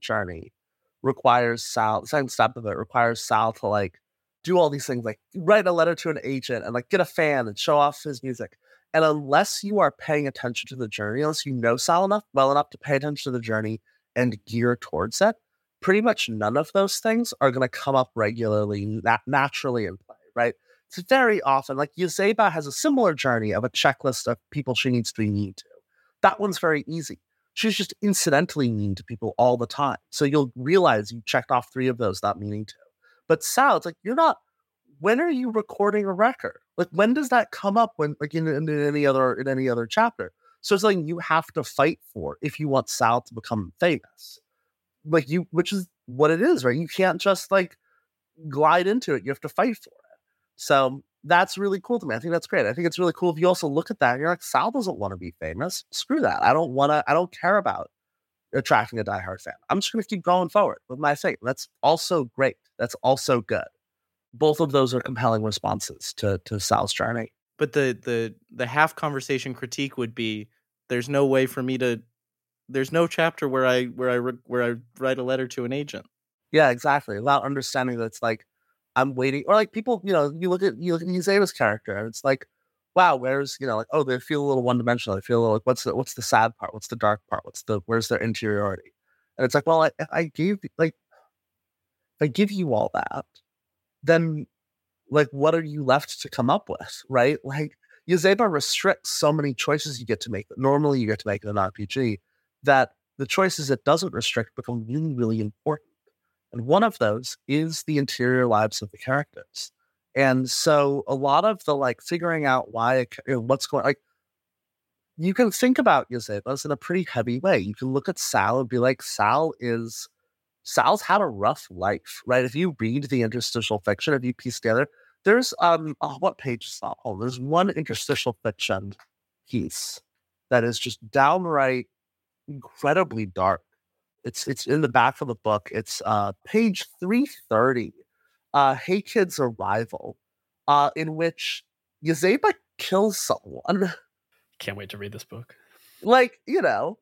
step of it requires Sal to like do all these things, like write a letter to an agent and like get a fan and show off his music. And unless you are paying attention to the journey, unless you know Sal well enough to pay attention to the journey and gear towards it, pretty much none of those things are going to come up regularly, naturally in play, right? It's very often, like Eusebia has a similar journey of a checklist of people she needs to be mean to. That one's very easy. She's just incidentally mean to people all the time. So you'll realize you checked off 3 of those not meaning to. But Sal, it's like, when are you recording a record? Like, when does that come up when, like, in any other chapter? So it's like you have to fight for if you want Sal to become famous. Like which is what it is, right? You can't just like glide into it. You have to fight for it. So that's really cool to me. I think that's great. I think it's really cool if you also look at that and you're like, Sal doesn't want to be famous. Screw that. I don't care about attracting a diehard fan. I'm just going to keep going forward with my thing. That's also great. That's also good. Both of those are compelling responses to Sal's journey. But the half conversation critique would be, there's no way for me to, there's no chapter where I write a letter to an agent. Yeah, exactly. Without understanding that it's like, I'm waiting, or like people, you look at Yuzeba's character, and it's like, wow, where's, like, oh, they feel a little one dimensional. They feel a little like, what's the sad part? What's the dark part? Where's their interiority? And it's like, well, if I give you all that, then like, what are you left to come up with, right? Like, Yuzeba restricts so many choices you get to make that normally you get to make in an RPG, that the choices it doesn't restrict become really, really important. And one of those is the interior lives of the characters. And so a lot of the like figuring out why, what's going, like, you can think about Yuzeba's in a pretty heavy way. You can look at Sal and be like, Sal's had a rough life, right? If you read the interstitial fiction, if you piece together, there's what page is that? Oh, there's one interstitial fiction piece that is just downright incredibly dark. It's in the back of the book. It's page 330. Hey Kid's Arrival, in which Yuzeba kills someone. Can't wait to read this book. Like, you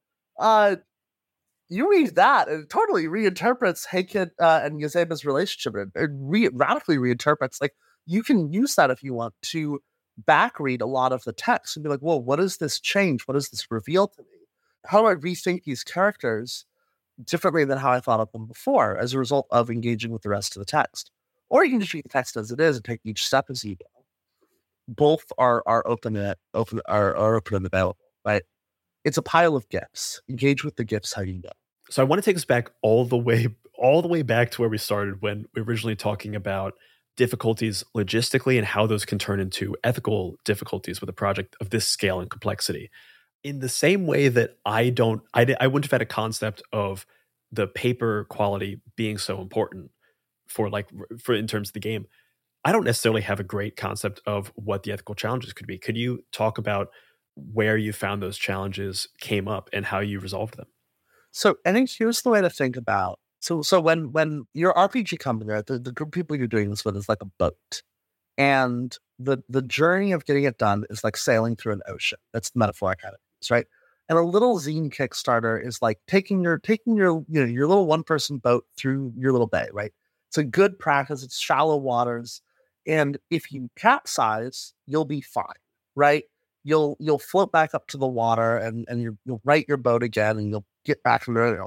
read that and it totally reinterprets Hey Kid and Yuzeba's relationship, and radically reinterprets. Like, you can use that if you want to backread a lot of the text and be like, whoa, what does this change? What does this reveal to me? How do I rethink these characters differently than how I thought of them before as a result of engaging with the rest of the text? Or you can just read the text as it is and take each step as you go. Both are open and available, right? It's a pile of gifts. Engage with the gifts how you go. So I want to take us back all the way back to where we started when we were originally talking about difficulties logistically and how those can turn into ethical difficulties with a project of this scale and complexity. In the same way that I wouldn't have had a concept of the paper quality being so important for in terms of the game, I don't necessarily have a great concept of what the ethical challenges could be. Could you talk about where you found those challenges came up and how you resolved them? So I think here's the way to think about. So when your RPG company, right, the group of people you're doing this with is like a boat. And the journey of getting it done is like sailing through an ocean. That's the metaphor I kind of use, right? And a little zine Kickstarter is like taking your your little one-person boat through your little bay, right? It's a good practice. It's shallow waters. And if you capsize, you'll be fine, right? You'll float back up to the water and you'll right your boat again and you'll get back from there.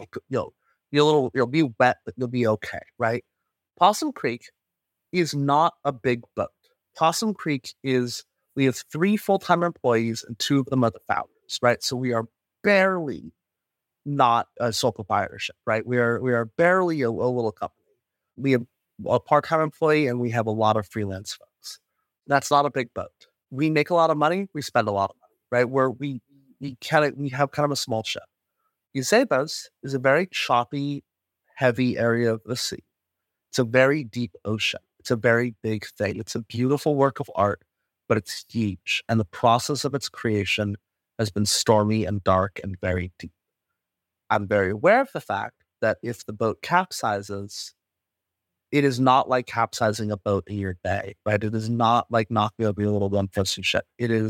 You'll be wet, but you'll be okay, right? Possum Creek is not a big boat. Possum Creek we have 3 full-time employees and 2 of them are the founders, right? So we are barely not a sole proprietorship, right? We are barely a little company. We have a part-time employee and we have a lot of freelance folks. That's not a big boat. We make a lot of money. We spend a lot of money, right? Where we have kind of a small ship. Yuzeba's is a very choppy, heavy area of the sea. It's a very deep ocean. It's a very big thing. It's a beautiful work of art, but it's huge. And the process of its creation has been stormy and dark and very deep. I'm very aware of the fact that if the boat capsizes, it is not like capsizing a boat in your day, right? It is not like not being able to be a little one-person ship.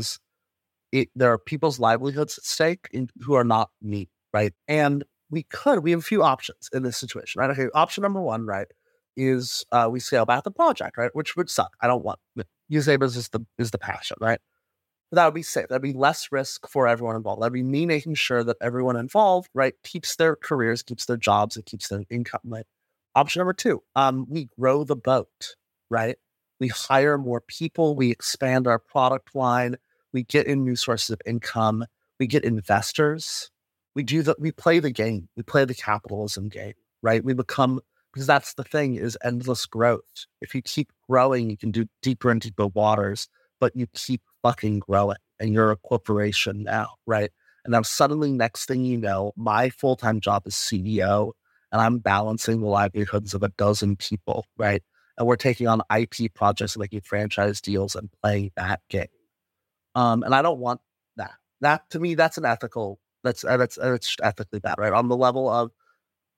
There are people's livelihoods at stake who are not me, right? And we have a few options in this situation, right? Okay, option number 1, right, is we scale back the project, right? Which would suck. I don't want Yuzeba's is the passion, right? But that would be safe. That'd be less risk for everyone involved. That'd be me making sure that everyone involved, right, keeps their careers, keeps their jobs, and keeps their income, right? Option number 2, we grow the boat, right? We hire more people. We expand our product line. We get in new sources of income. We get investors. We play the game. We play the capitalism game, right? Because that's the thing, is endless growth. If you keep growing, you can do deeper and deeper waters, but you keep fucking growing and you're a corporation now, right? And now suddenly, next thing you know, my full-time job is CEO and I'm balancing the livelihoods of a dozen people, right? And we're taking on IP projects and making franchise deals and playing that game. And I don't want that. That, to me, that's unethical. That's ethically bad, right? On the level of,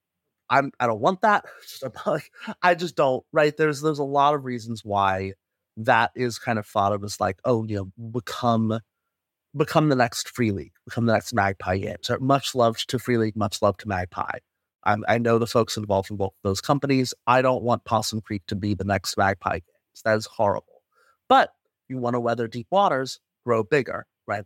I don't want that. I just don't, right? There's a lot of reasons why that is kind of thought of as like, oh, become the next Free League, become the next Magpie Games. Much love to Free League, much love to Magpie. I know the folks involved in both of those companies. I don't want Possum Creek to be the next Magpie Games. That is horrible. But you want to weather deep waters, grow bigger, right?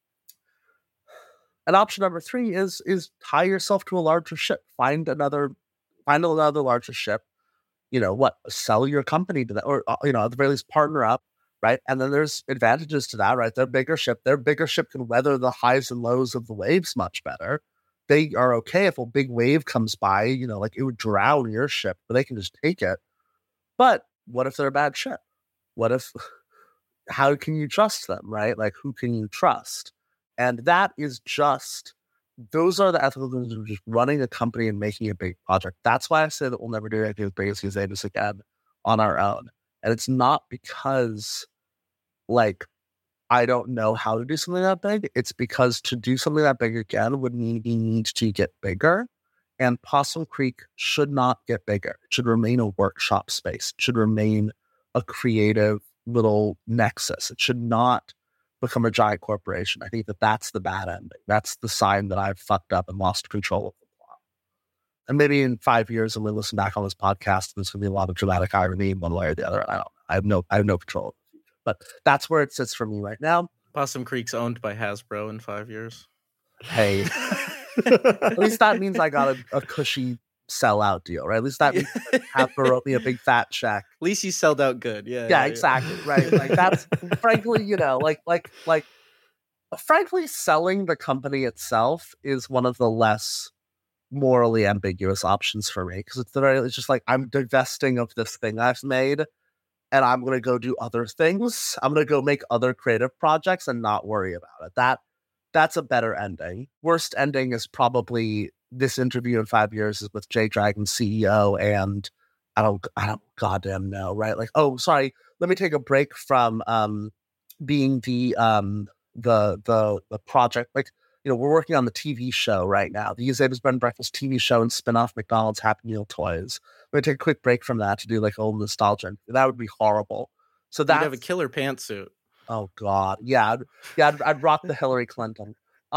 And option number 3 is tie yourself to a larger ship. Find another larger ship. Sell your company to that, or at the very least partner up, right? And then there's advantages to that, right? Their bigger ship can weather the highs and lows of the waves much better. They are okay if a big wave comes by, it would drown your ship, but they can just take it. But what if they're a bad ship? How can you trust them, right? Like, who can you trust? And that is those are the ethical things of just running a company and making a big project. That's why I say that we'll never do anything as big as Zebas again on our own. And it's not because, I don't know how to do something that big. It's because to do something that big again would mean we need to get bigger. And Possum Creek should not get bigger. It should remain a workshop space. It should remain a creative little nexus. It should not become a giant corporation. I think that's the bad ending. That's the sign that I've fucked up and lost control of the plot. And maybe in 5 years, when we listen back on this podcast, there's going to be a lot of dramatic irony one way or the other. And I don't know. I have no control of the future. But that's where it sits for me right now. Possum Creek's owned by Hasbro in 5 years. Hey, at least that means I got a cushy sellout deal, right? At least that means Hasbro wrote me a big fat check. At least you sold out good. Yeah, exactly. Right. Like, that's frankly, frankly, selling the company itself is one of the less morally ambiguous options for me, because it's just like, I'm divesting of this thing I've made and I'm going to go do other things. I'm going to go make other creative projects and not worry about it. That's a better ending. Worst ending is probably this interview in 5 years is with Jay Dragon's CEO, and I don't goddamn know, right? Like, oh, sorry, let me take a break from being the project. Like, we're working on the TV show right now, the Zebas Bed and Breakfast TV show and spin-off McDonald's Happy Meal toys. I'm gonna take a quick break from that to do like old nostalgia. That would be horrible. So that would have a killer pantsuit. Oh God, yeah, I'd rock the Hillary Clinton.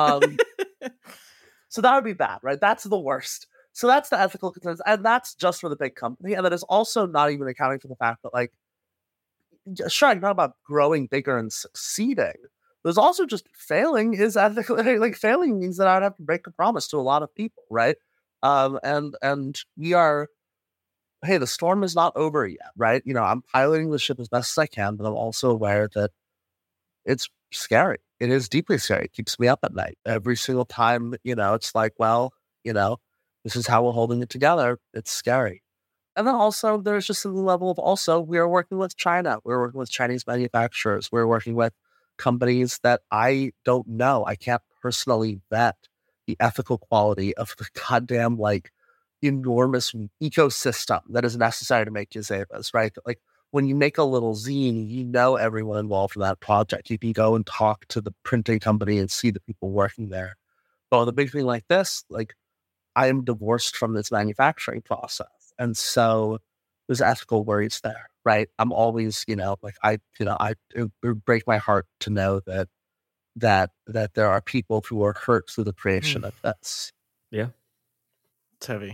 So that would be bad, right? That's the worst. So that's the ethical concerns, and that's just for the big company, and that is also not even accounting for the fact that, like, sure, I can talk about growing bigger and succeeding. There's also just failing is ethical. Like, failing means that I would have to break a promise to a lot of people, right? And we are. Hey, the storm is not over yet, right? I'm piloting the ship as best as I can, but I'm also aware that it's scary. It is deeply scary. It keeps me up at night. Every single time, it's like, well, this is how we're holding it together. It's scary. And then also, there's just a level of we are working with China. We're working with Chinese manufacturers. We're working with companies that I don't know. I can't personally vet the ethical quality of the goddamn, enormous ecosystem that is necessary to make Zebas, right? Like, when you make a little zine, everyone involved in that project. You can go and talk to the printing company and see the people working there. But the big thing like this, I am divorced from this manufacturing process. And so there's ethical worries there, right? I'm always, it would break my heart to know that there are people who are hurt through the creation of this. Yeah. It's heavy.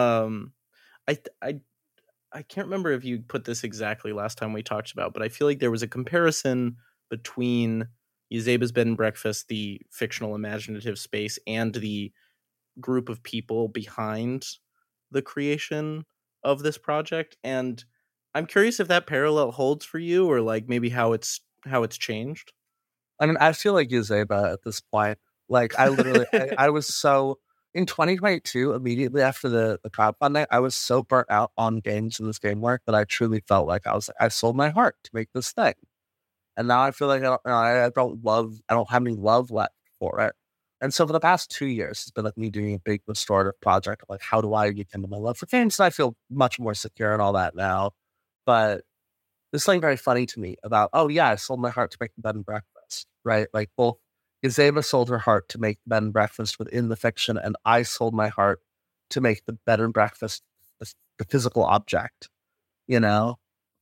I can't remember if you put this exactly last time we talked about, but I feel like there was a comparison between Zebas Bed and Breakfast, the fictional imaginative space, and the group of people behind the creation of this project. And I'm curious if that parallel holds for you, or maybe how it's changed. I mean, I feel like Zeba at this point. I literally, I was so... In 2022, immediately after the crowdfunding, I was so burnt out on games and this game work that I truly felt like I sold my heart to make this thing. And now I feel like I don't have any love left for it. And so for the past 2 years, it's been me doing a big restorative project of how do I get into my love for games? And I feel much more secure and all that now. But there's something very funny to me about, I sold my heart to make the bed and breakfast, right? Both Zeba sold her heart to make bed and breakfast within the fiction, and I sold my heart to make the bed and breakfast the physical object, But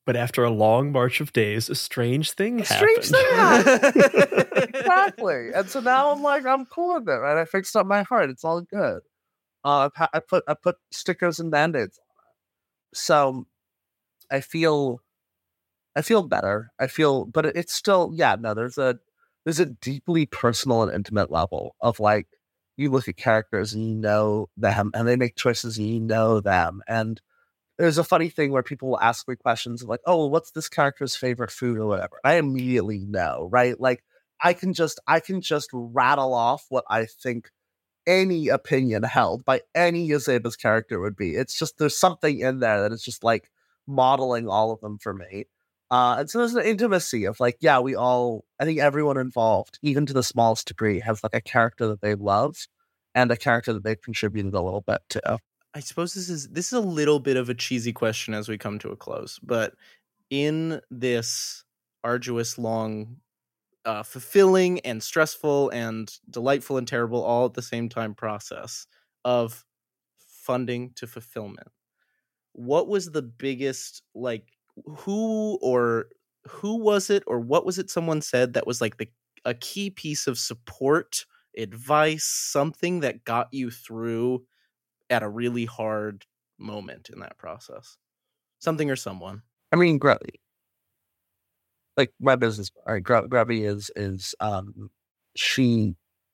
But after a long march of days, a strange thing happened. Strange thing happened. Exactly. And so now I'm like, I'm cool with it, right? I fixed up my heart. It's all good. I put stickers and band-aids on it. So I feel better. But it's still, there's a deeply personal and intimate level of like, you look at characters and you know them, and they make choices and you know them. And there's a funny thing where people will ask me questions like, oh, well, what's this character's favorite food or whatever? I immediately know, right? Like I can just rattle off what I think any opinion held by any Yazeba's character would be. It's just, there's something in there that is just like modeling all of them for me. And so there's an intimacy of like, I think everyone involved, even to the smallest degree, has like a character that they love and a character that they've contributed a little bit to. I suppose this is a little bit of a cheesy question as we come to a close, but in this arduous, long, fulfilling and stressful and delightful and terrible all at the same time process of funding to fulfillment, what was the biggest, like, who was it, or what was it someone said that was like a key piece of support, advice, something that got you through at a really hard moment in that process? Something or someone. I mean, Grubby. Like my business, all right, Grubby is she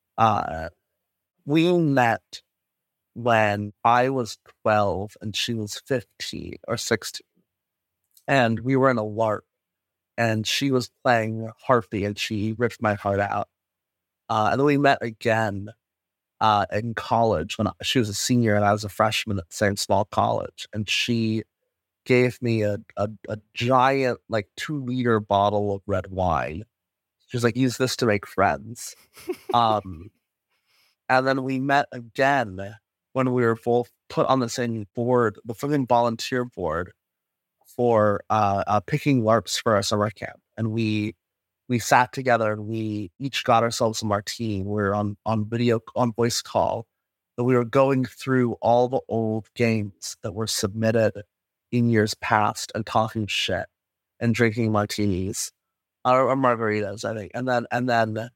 we met when I was 12 and she was 15 or 16. And we were in a LARP and she was playing Harpy and she ripped my heart out. And then we met again in college when she was a senior and I was a freshman at the same small college. And she gave me a giant, like 2-liter bottle of red wine. She was like, use this to make friends. And then we met again when we were both put on the same board, the fucking volunteer board for picking LARPs for our summer camp. And we sat together and we each got ourselves a martini. We were on voice call. And we were going through all the old games that were submitted in years past and talking shit and drinking martinis or margaritas, I think. And then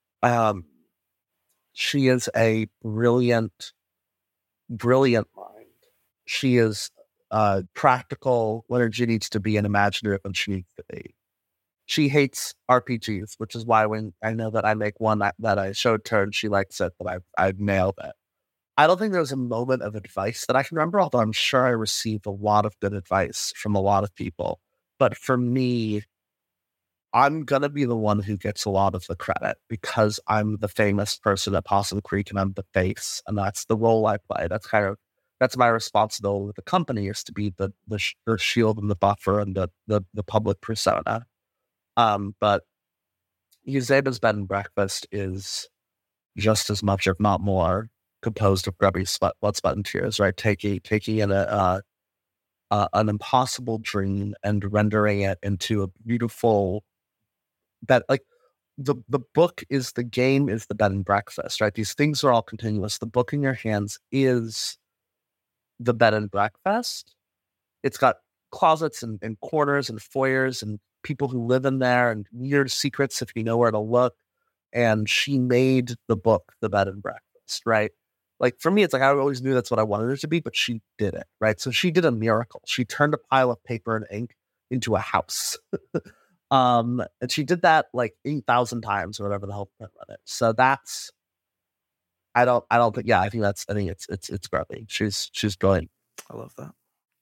she is a brilliant mind. She is practical when she needs to be and imaginative when she needs to be. She hates RPGs, which is why when I know that I make one that I showed her and she likes it, that I've nailed it. I don't think there was a moment of advice that I can remember, although I'm sure I received a lot of good advice from a lot of people. But for me, I'm going to be the one who gets a lot of the credit because I'm the famous person at Possum Creek and I'm the face. And that's the role I play. That's my responsibility with the company, is to be the shield and the buffer and the public persona. But Yazeba's Bed and Breakfast is just as much, if not more, composed of grubby blood, sweat, and tears, right? Taking in an impossible dream and rendering it into a beautiful bed. Like the book is the game, is the bed and breakfast, right? These things are all continuous. The book in your hands is the bed and breakfast. It's got closets and corners and foyers and people who live in there and weird secrets if you know where to look. And she made the book the bed and breakfast, right? Like for me, it's like I always knew that's what I wanted it to be, but she did it, right? So she did a miracle. She turned a pile of paper and ink into a house. And she did that like 8,000 times or whatever the hell print on it. So that's, I think it's Grubby. She's brilliant. I love that.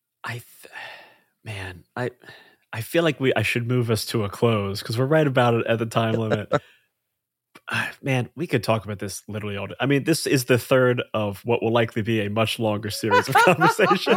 I feel like I should move us to a close because we're right about it at the time limit. Man, we could talk about this literally all day. I mean, this is the third of what will likely be a much longer series of conversation.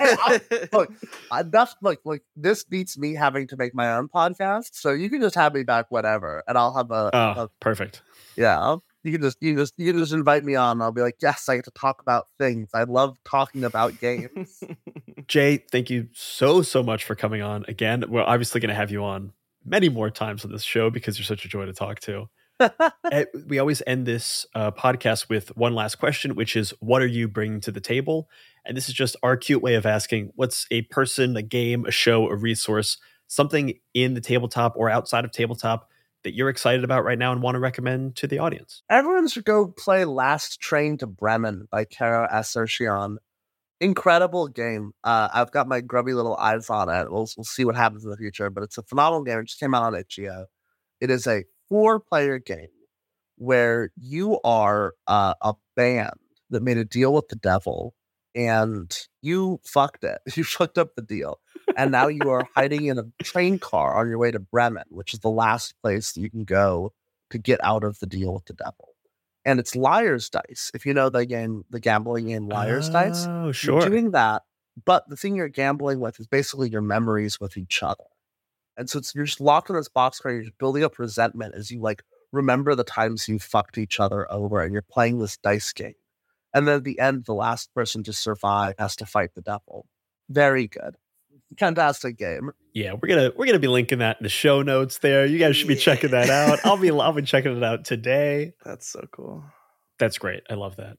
Look, this beats me having to make my own podcast. So you can just have me back whenever, and I'll have perfect. Yeah, you can just invite me on. I'll be like, yes, I get to talk about things. I love talking about games. Jay, thank you so much for coming on again. We're obviously going to have you on many more times on this show because you're such a joy to talk to. We always end this podcast with one last question, which is, what are you bringing to the table? And this is just our cute way of asking, what's a person, a game, a show, a resource something in the tabletop or outside of tabletop that you're excited about right now and want to recommend to the audience? Everyone should go play Last Train to Bremen by Caro Assertion. Incredible game. I've got my grubby little eyes on it. We'll see what happens in the future, but it's a phenomenal game. It just came out on itch.io. It is a 4-player game where you are a band that made a deal with the devil, and you fucked it. You fucked up the deal. And now you are hiding in a train car on your way to Bremen, which is the last place that you can go to get out of the deal with the devil. And it's Liar's Dice. If you know the gambling game Liar's Dice. Oh, sure. You're doing that, but the thing you're gambling with is basically your memories with each other. And so you're just locked in this box where you're just building up resentment as you remember the times you fucked each other over, and you're playing this dice game. And then at the end, the last person to survive has to fight the devil. Very good. Fantastic game. Yeah, we're gonna be linking that in the show notes there. You guys should be checking that out. I'll be checking it out today. That's so cool. That's great. I love that.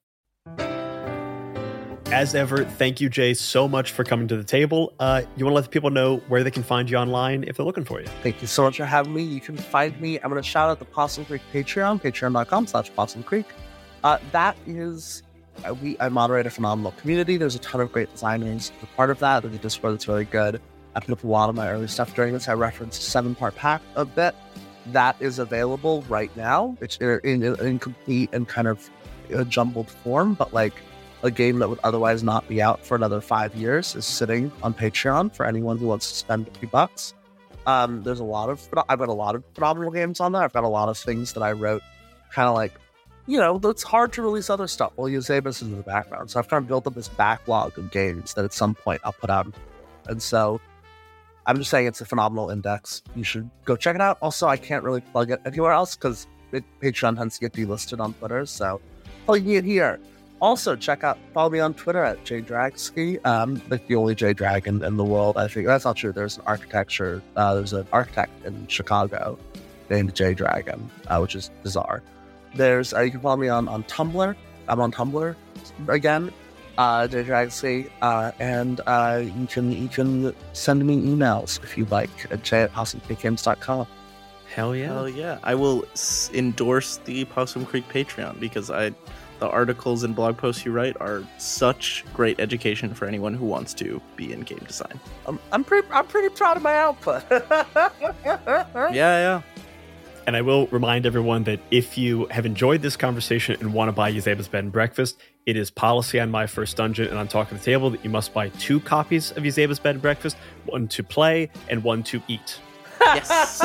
As ever, thank you, Jay, so much for coming to the table. You want to let the people know where they can find you online if they're looking for you? Thank you so much for having me. You can find me. I'm going to shout out the Possum Creek Patreon, patreon.com/Possum Creek. That is, I moderate a phenomenal community. There's a ton of great designers as a part of that. There's a Discord that's really good. I put up a lot of my early stuff during this. I referenced a 7-part pack a bit. That is available right now. It's in incomplete and kind of a jumbled form, but a game that would otherwise not be out for another 5 years is sitting on Patreon for anyone who wants to spend $50. I've got a lot of phenomenal games on there. I've got a lot of things that I wrote kind of it's hard to release other stuff. We'll use Zabus in the background. So I've kind of built up this backlog of games that at some point I'll put out. And so I'm just saying it's a phenomenal index. You should go check it out. Also, I can't really plug it anywhere else because Patreon tends to get delisted on Twitter. So plugging it here. Also, follow me on Twitter at jdragsky. The only J-Drag in the world. I think that's not true. There's an architect in Chicago named J-Dragon, which is bizarre. You can follow me on Tumblr. I'm on Tumblr again, jdragsky, and you can send me emails if you'd like at j@possumcreekgames.com. Hell yeah. Hell yeah. I will endorse the Possum Creek Patreon because the articles and blog posts you write are such great education for anyone who wants to be in game design. I'm pretty proud of my output. Yeah. And I will remind everyone that if you have enjoyed this conversation and want to buy Uzaba's Bed and Breakfast, it is policy on My First Dungeon and on Talk of the Table that you must buy 2 copies of Uzaba's Bed and Breakfast, 1 to play and 1 to eat. Yes.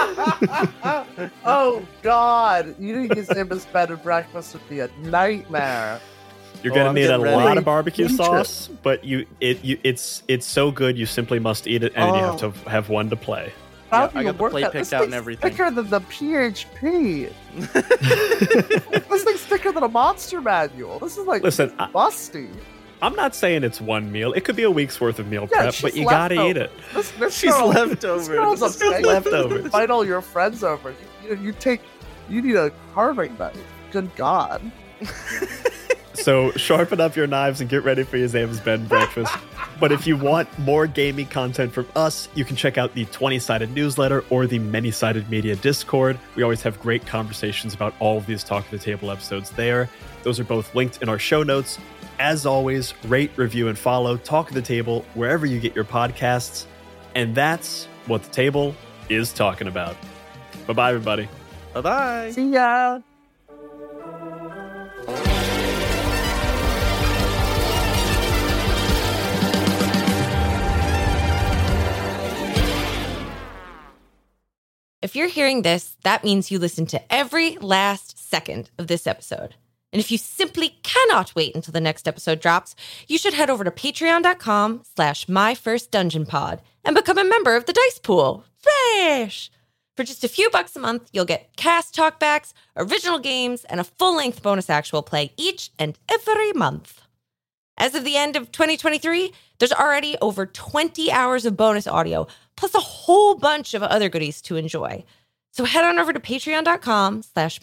Oh God! You think Uzaba's Bed and Breakfast would be a nightmare. You're gonna need a lot of barbecue Pinterest. sauce, but it's so good you simply must eat it, and then you have to have 1 to play. Yeah, I got the plate picked out and everything. Thicker than the PHP. This thing's thicker than a monster manual. This is busty. I'm not saying it's 1 meal. It could be a week's worth of meal prep, but you gotta eat it. She's leftover. This girl's leftover. Invite all your friends over. You need a carving knife. Good God. So sharpen up your knives and get ready for Uzaba's Bed and Breakfast. But if you want more gaming content from us, you can check out the 20-sided newsletter or the Many-Sided Media Discord. We always have great conversations about all of these Talk of the Table episodes there. Those are both linked in our show notes. As always, rate, review, and follow Talk of the Table wherever you get your podcasts. And that's what the table is talking about. Bye-bye, everybody. Bye-bye. See ya. If you're hearing this, that means you listened to every last second of this episode. And if you simply cannot wait until the next episode drops, you should head over to patreon.com/myfirstdungeonpod and become a member of the Dice Pool. Fresh! For just a few bucks a month, you'll get cast talkbacks, original games, and a full-length bonus actual play each and every month. As of the end of 2023, there's already over 20 hours of bonus audio, plus a whole bunch of other goodies to enjoy. So head on over to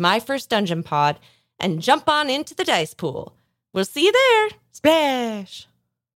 patreon.com/myfirstdungeonpod and jump on into the Dice Pool. We'll see you there. Splash!